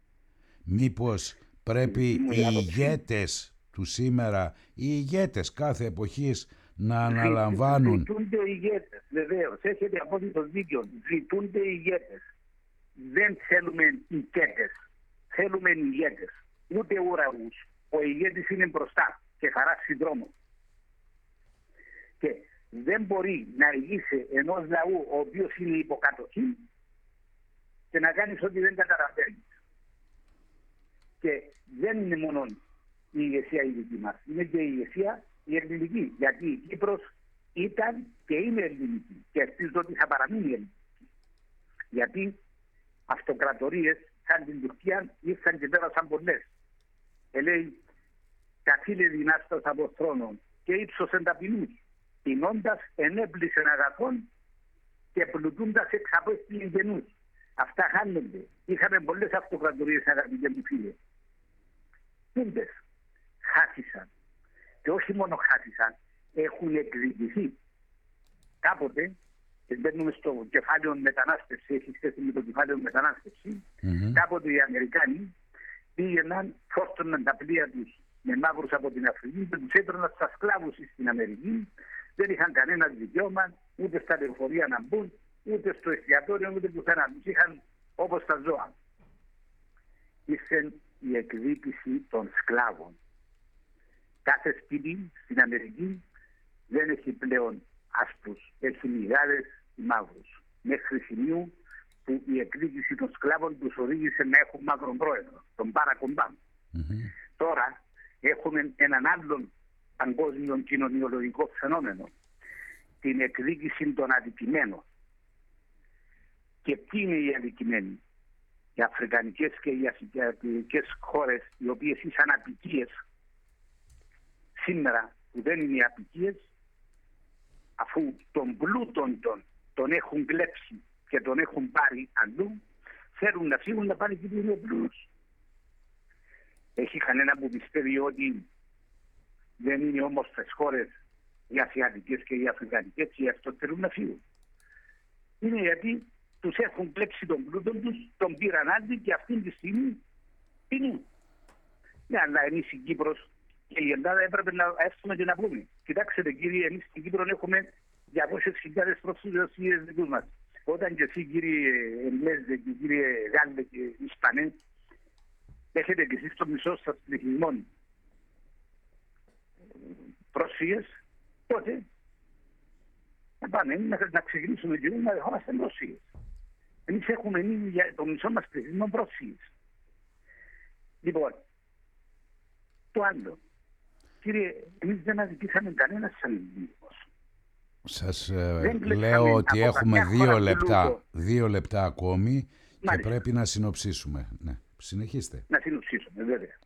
Μήπως πρέπει οι ηγέτες του σήμερα, οι ηγέτες κάθε εποχής να αναλαμβάνουν... Ζητούνται οι ηγέτες, βεβαίως, έχετε απόλυτο δίκιο, ζητούνται οι ηγέτες. Δεν θέλουμε ηγέτες, θέλουμε ηγέτες, ούτε ουραγούς. Ο ηγέτης είναι μπροστά και χαράσει δρόμο. Και δεν μπορεί να ηγείσαι ενός λαού ο οποίος είναι υποκατοχή και να κάνεις ό,τι δεν καταλαβαίνεις. Και δεν είναι μόνο η ηγεσία η δική μας, είναι και η ηγεσία η ελληνική. Γιατί η Κύπρος ήταν και είναι ελληνική και ελπίζω ότι θα παραμείνει ελληνική. Γιατί αυτοκρατορίες σαν την Τουρκία ήρθαν και πέρασαν πολλές. Ε, λέει, καθήλε δυνάστος από θρόνων και ύψωσεν ταπεινούς. Πεινώντας ενέπλησεν αγαθών και πλουτούντας εξαπέστειλεν γενούς. Αυτά χάνονται. Είχαμε πολλές αυτοκρατορίες, αγαπητέ μου φίλε. Πούντες χάθησαν. Και όχι μόνο χάθησαν, έχουν εκδικηθεί. Κάποτε, και μπαίνουμε στο κεφάλαιο μετανάστευση, έχει σχέση με το κεφάλαιο μετανάστευση, mm-hmm. κάποτε οι Αμερικάνοι πήγαιναν, φόρτωναν τα πλοία τους με μαύρους από την Αφρική και τους έπαιρναν στα σκλάβους στην Αμερική. Δεν είχαν κανένα δικαίωμα ούτε στα λεωφορεία να μπουν, ούτε στο εστιατόριο, ούτε πουθενά. Τους είχαν όπως τα ζώα. Ήρθε η εκδίκηση των σκλάβων. Κάθε σπίτι στην Αμερική δεν έχει πλέον άσπρους, έχει μυγάδες ή μαύρους. Μέχρι σημείου που η εκδίκηση των σκλάβων τους οδήγησε να έχουν μαύρον πρόεδρο, τον Μπάρακ Ομπάμα. Mm-hmm. Τώρα έχουμε έναν άλλον παγκόσμιο κοινωνιολογικό φαινόμενο, την εκδίκηση των αδικημένων. Και ποιοι είναι οι αδικημένοι? Οι αφρικανικές και οι ασιατικές χώρες, οι οποίες ήσαν απικίες σήμερα, που δεν είναι οι απικίες, αφού τον πλούτον τον, τον έχουν κλέψει και τον έχουν πάρει αλλού, θέλουν να φύγουν να πάνε εκεί που είναι ο πλούτος. Έχει κανένα που πιστεύει ότι δεν είναι όμορφες χώρες οι ασιατικές και οι αφρικανικές και γι' αυτό θέλουν να φύγουν? Είναι γιατί τους έχουν κλέψει τον πλούτο τους, τον πήραν άλλοι και αυτή τη στιγμή πεινούν. Ναι, αλλά εμείς στην Κύπρος και η Ελλάδα έπρεπε να έρθουμε και να πούμε. Κοιτάξτε κύριε, εμείς στην Κύπρο έχουμε διακόσιες χιλιάδες προσφυγές δικούς μας. Όταν και εσύ κύριε Εγγλέζε και κύριε Γάλλε και Ισπανέ έχετε και εσείς το μισό σας πληθυσμό πρόσφυγες, τότε να πάμε να, να ξεκινήσουμε και να δεχόμαστε πρόσφυγες. Εμείς έχουμε μείνει για το μισό μας πληθυσμό πρόσφυγες. Λοιπόν, το άλλο. Κύριε, εμείς δεν αδικήσαμε κανένα αλληλεγγύος. Σας ε, λέω ότι έχουμε δύο λεπτά, δύο λεπτά ακόμη. Μάλιστα. Και πρέπει να συνοψίσουμε. Ναι, συνεχίστε. Να συνοψίσουμε, βέβαια.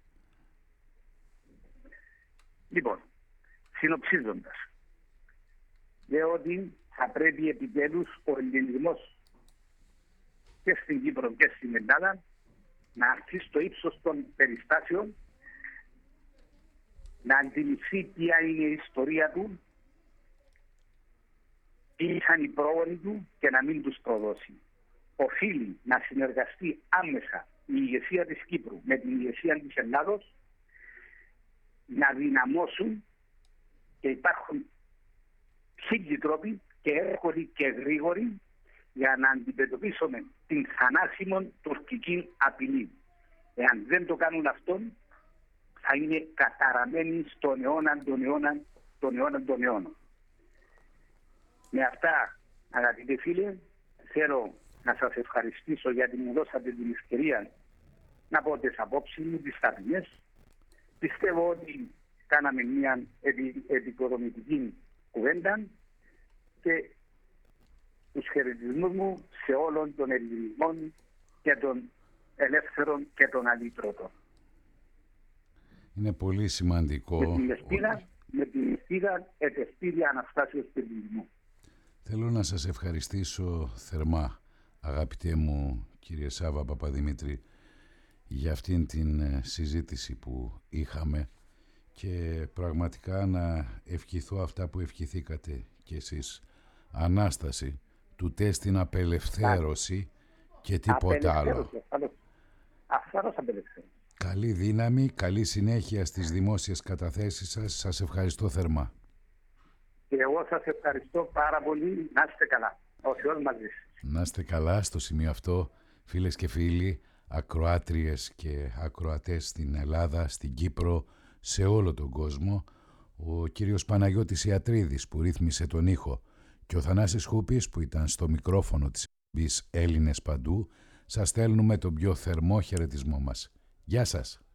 Λοιπόν, συνοψίζοντας, λέω ότι θα πρέπει επιτέλους ο ελληνισμός και στην Κύπρο και στην Ελλάδα να αρχίσει στο ύψος των περιστάσεων, να αντιληφθεί ποια είναι η ιστορία του, τι είχαν οι πρόγονοι του και να μην τους προδώσει. Οφείλει να συνεργαστεί άμεσα η ηγεσία της Κύπρου με την ηγεσία της Ελλάδος, να δυναμώσουν, και υπάρχουν χίλιοι τρόποι και εύκολοι και γρήγοροι για να αντιμετωπίσουμε την θανάσιμον τουρκική απειλή. Εάν δεν το κάνουν αυτό, θα είναι καταραμένοι στον αιώνα των αιώνων των αιώνων των αιώνων. Με αυτά, αγαπητοί φίλοι, θέλω να σας ευχαριστήσω γιατί μου δώσατε την ευκαιρία να πω τις απόψεις μου, τις ταπεινές. Πιστεύω ότι κάναμε μια επι, επικοδομητική κουβέντα και τους χαιρετισμούς μου σε όλων των ελληνισμών και των ελεύθερων και των αλήτρωτων. Είναι πολύ σημαντικό. Με την ευκαιρία, με την ευκαιρία ετευτήρια Αναστάσεως του ελληνισμού. Θέλω να σας ευχαριστήσω θερμά, αγαπητέ μου κύριε Σάβα Παπαδημήτρη, για αυτήν την συζήτηση που είχαμε και πραγματικά να ευχηθώ αυτά που ευχηθήκατε κι εσείς. Ανάσταση του τεστ, απελευθέρωση και τίποτα άλλο. Αφάρος απελευθέρωση. Καλή δύναμη, καλή συνέχεια στις δημόσιες καταθέσεις σας. Σας ευχαριστώ θερμά. Και εγώ σας ευχαριστώ πάρα πολύ. Να είστε καλά. Ο Θεός μαζί σας. Να είστε καλά στο σημείο αυτό, φίλες και φίλοι, ακροάτριες και ακροατές στην Ελλάδα, στην Κύπρο, σε όλο τον κόσμο. Ο κύριος Παναγιώτης Ιατρίδης που ρύθμισε τον ήχο και ο Θανάσης Χούπης που ήταν στο μικρόφωνο της εκπομπής Έλληνες Παντού, σας στέλνουμε τον πιο θερμό χαιρετισμό μας. Γεια σας.